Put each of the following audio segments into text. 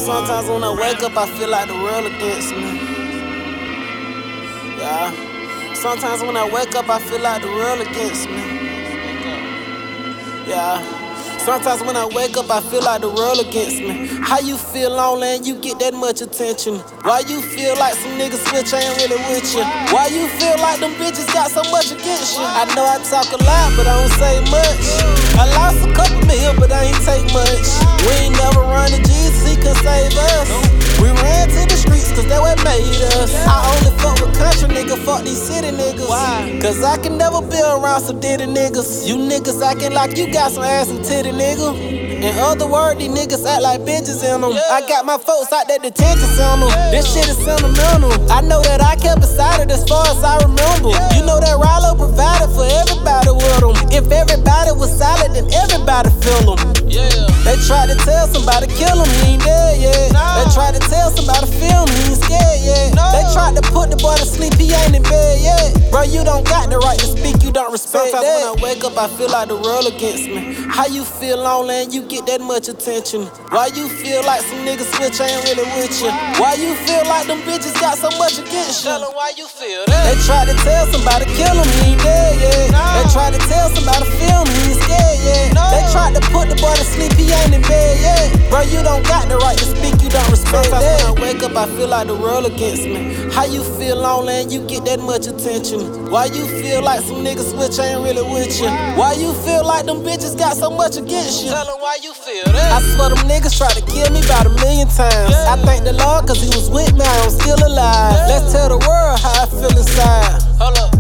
Sometimes when I wake up, I feel like the world against me. Yeah. Sometimes when I wake up, I feel like the world against me. Yeah. Sometimes when I wake up, I feel like the world against me. How you feel lonely and you get that much attention? Why you feel like some niggas switch ain't really with you? Why you feel like them bitches got so much against you? I know I talk a lot, but I don't say much. I lost a couple mil, but I ain't take much. We ain't never run to Jesus, he could save us. We ran to the streets cause that what made us. I only fuck with country niggas, fuck these city niggas. Why? Cause I can never be around some ditty niggas. You niggas acting like you got some ass and titty nigga. In other words, these niggas act like bitches in them. I got my folks out that detention center. This shit is sentimental. I know that I kept beside it as far as I remember. You know that Rilo provided for everybody with them. If everybody was solid, then everybody feel them. They tried to tell somebody kill him, he ain't dead yet. They tried to tell somebody film, he ain't scared yet. They tried to put the boy to sleep, he ain't in bed yet. Bro, you don't got the right to speak, you don't respect that. Sometimes when I wake up, I feel like the world against me. How you feel lonely and you get that much attention? Why you feel like some niggas switch ain't really with you? Why you feel like them bitches got so much against you? Tell them why you feel that. They tried to tell somebody kill him, he ain't dead yet. They tried to tell somebody film, he ain't scared yet. They tried to put the boy to sleep, he ain't in bed yet. Bro, you don't got the right to speak, you don't respect that. When I wake up, I feel like the world against me. How you feel lonely and you get that much attention? Why you feel like some niggas switch ain't really with you? Why you feel like them bitches got so much against you? Tell them why you feel that. I swear them niggas tried to kill me about 1,000,000 times. I thank the Lord cause he was with me, I'm still alive. Let's tell the world how I feel inside. Hold up,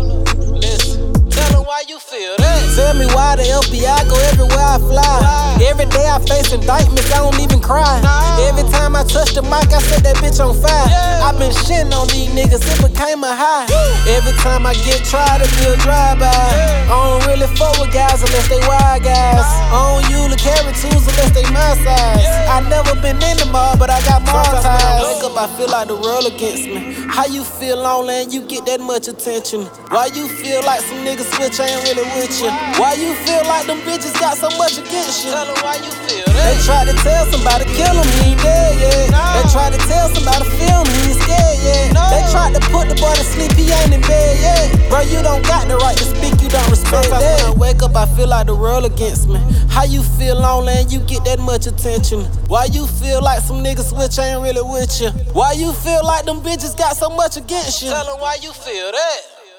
listen. Tell them why you feel that. Tell me why the FBI go everywhere I fly. Every day I face indictments, I don't even cry. Every time I touch the mic, I set that bitch on fire. I've been shitting on these niggas, it became a high. Every time I get tried, it be a drive-by. I don't really fuck with guys unless they wild guys. I don't usually carry tools unless they my size. I never been in the mall, but I got more ties. When I wake up, I feel like the world against me. How you feel lonely and you get that much attention? Why you feel like some niggas switch ain't really with you? Why you feel like them bitches got so much against you? Tell them why you feel that. They tried to tell somebody kill him, he ain't dead yet. They tried to tell somebody film, he ain't scared yet. They tried to put the boy to sleep, he ain't in bed yet. Bro, you don't got the right to speak, you don't respect that. When I wake up, I feel like the world against me. How you feel lonely and you get that much attention? Why you feel like some niggas switch ain't really with you? Why you feel like them bitches got so much against you? Tell them why you feel that.